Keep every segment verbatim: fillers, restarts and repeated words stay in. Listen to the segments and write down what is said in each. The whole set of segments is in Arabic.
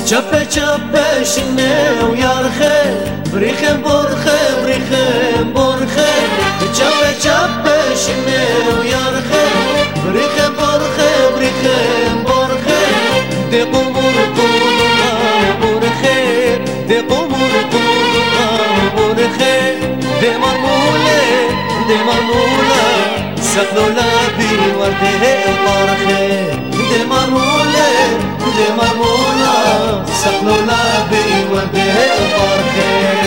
چپه چپه شنه و یارخه بریخم برخه بریخم برخه چپه چپه شنه و یارخه بریخم برخه بریخم برخه ده قمر قولنا برخه ده قمر قولنا برخه ده مرموله ده مرموله سخلولا بی ورده برخه ده مرموله ده مرموله سخلولا بی ورده برخه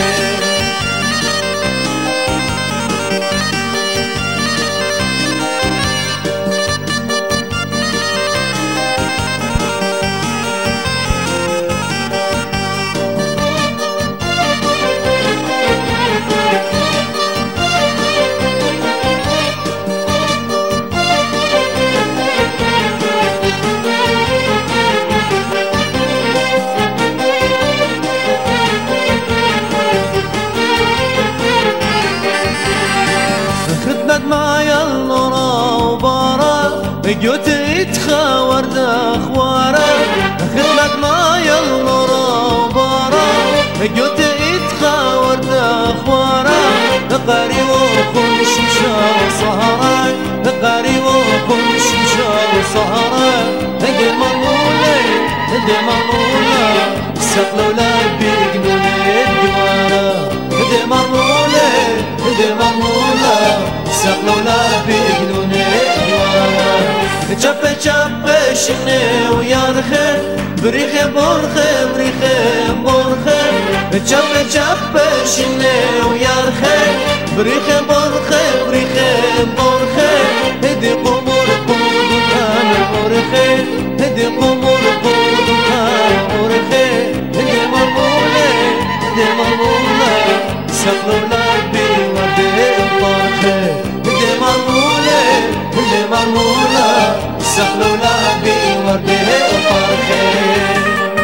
قلت اتخاور اخوارا خدمت ما يالنورا وبارا قلت اتخاور اخوارا قاري وكل شمشا وصهرا قاري وكل شمشا وصهرا هدي مرمولة هدي مرمولة سقلولا بيقنون الدوارا هدي مرمولة هدي مرمولة سقلولا بيقنون الدوارا چپه چپه شنه و یارخه بریخه برخه بریخه برخه چپه چپه شنه و یارخه بریخه برخه بریخه برخه هدی قمر قودکان برخه هدی قمر قودکان برخه هدی مرموله هدی مرموله سخلولا بی ورده برخه هدی مرموله هدی مرموله سخلولا بی ورده برخه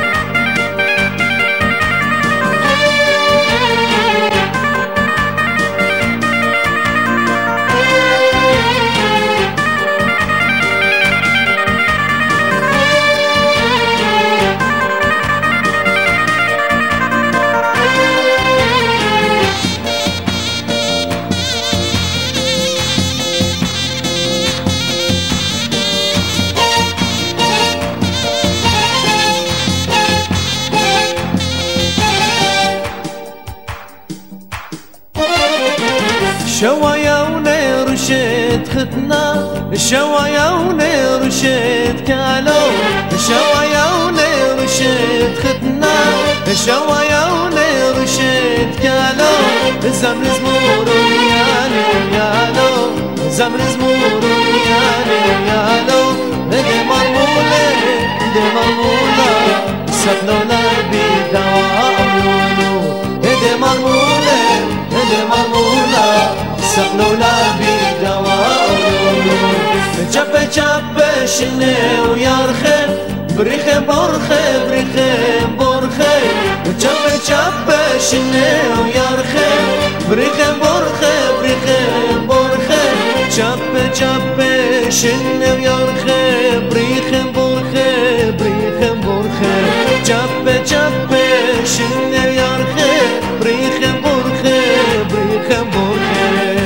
شوايا ونرشد ختنا شوايا ونرشد كالو شوايا ونرشد ختنا شوايا ونرشد كالو زمر زمور يالو يالو زمر زمور يالو يالو دي مرمولة دي مرمولة سخلولا بدواملو دي مرمولة دي مرمولة سخلولا بدواملو چپه چپه شنه و یارخه بریخه برخه بریخه برخه چپه چپه شنه و یارخه بریخه برخه بریخه برخه چپه چپه شنه و یارخه بریخه برخه بریخه برخه چپه چپه شنه و یارخه بریخه برخه بریخه برخه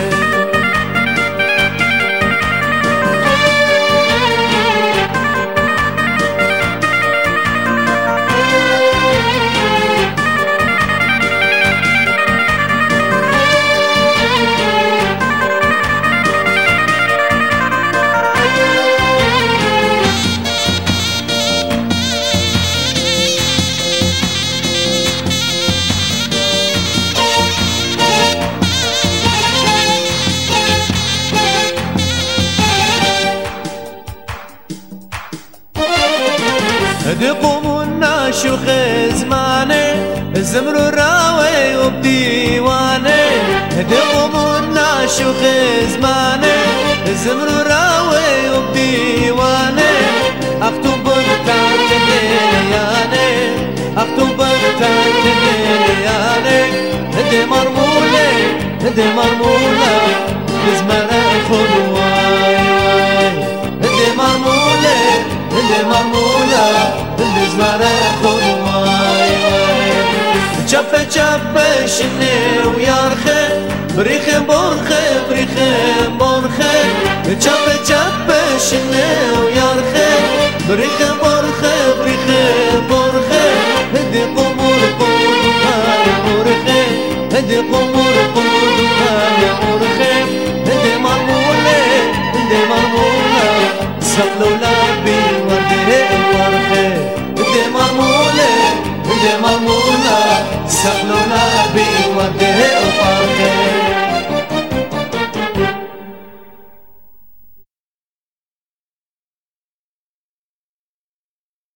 دي قومنا شيوخ زمانه الزمر راوي وبديوانه دي قومنا شيوخ زمانه الزمر راوي وبديوانه اكتوبر تاعت الليالي اكتوبر تاعت الليالي دي مرموله دي مرموله بزمره خلواي دي مرموله دي مرموله بزمره خلواي چپ چپ شنه و یارخه بریخه برخه بریخه برخه چپ چپ شنه و یارخه بریخه برخه بریخه برخه هدی قمور قمور های برخه هدی قمور قمور های برخه هدی مرموله هدی مرموله سقلولا بی ورده ورخه هدي مرمولة هدي مرمولة سقلونا بي ورده